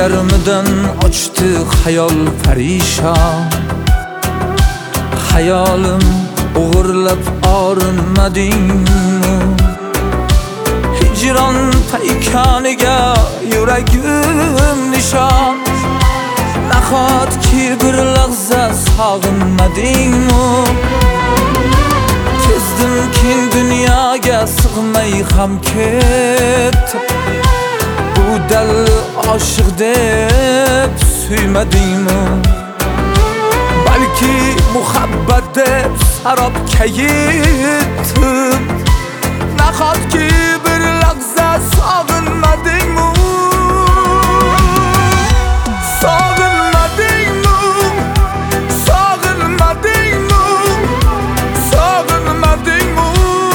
yarmidan ochdi xayol parishon. Hayolim o'g'irlab orinmadingmi? Hijron paykaniga yuragim nishon. Nahotki bir lahza sog'inmadingmi? Kezdimki dunyoga sig'may ham ketdim. Bu dal oshiq deb suymadingmi? Balki muhabbat deb sarobga yetdim. Nahotki bir lahza sog'inmadingmi? Sog'inmadingmi? Sog'inmadingmi? Sog'inmadingmi?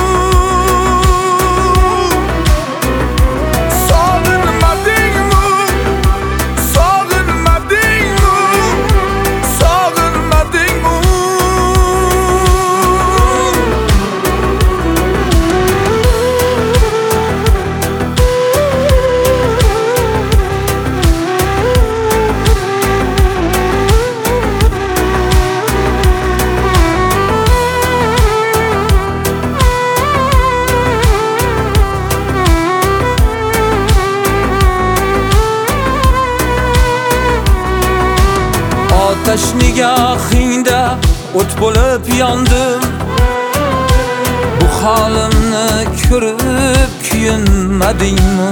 Sog'inmadingmi? Sog'inmadingmi? Sog'inmadingmi? Otash nigohingda o't bo'lib yondim. Bu holimni ko'rib kuyunmadingmi?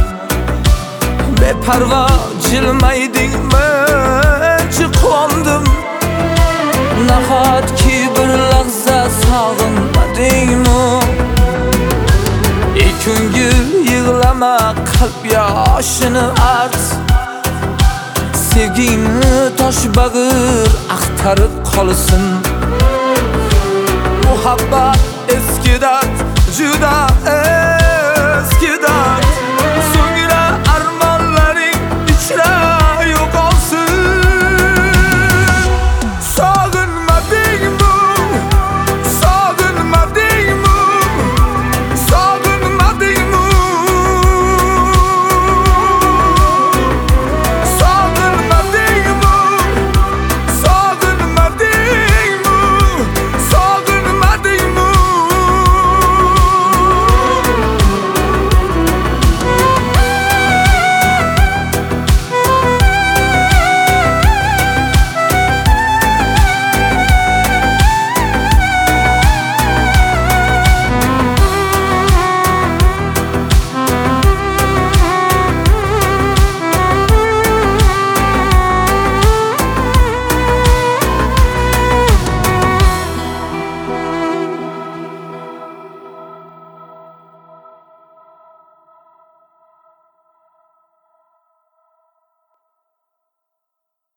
Beparvo jilmaydingmi? Chiqondim. Nahotki bir lahza sog'inmadingmi? Ko'ngil yig'lama, qalb yoshini art. Sevgingni tosh bag'ir axtarib qolsin. Muhabbat eskidan juda